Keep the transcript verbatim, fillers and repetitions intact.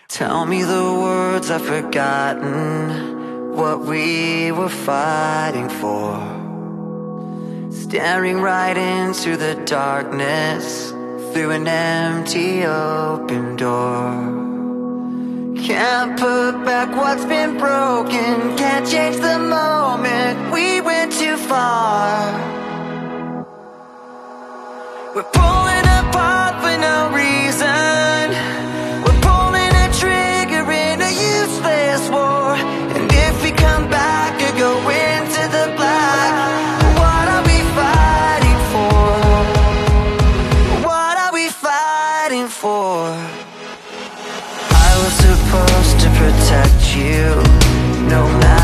Tell me the words I've forgotten, what we were fighting for. Staring right into the darkness, through an empty open door. Can't put back what's been broken, can't change the moment, we went too far. We're pulling apart for no reason, we're pulling a trigger in a useless war. And if we come back or go into the black, what are we fighting for? What are we fighting for? I was supposed to protect you, no matter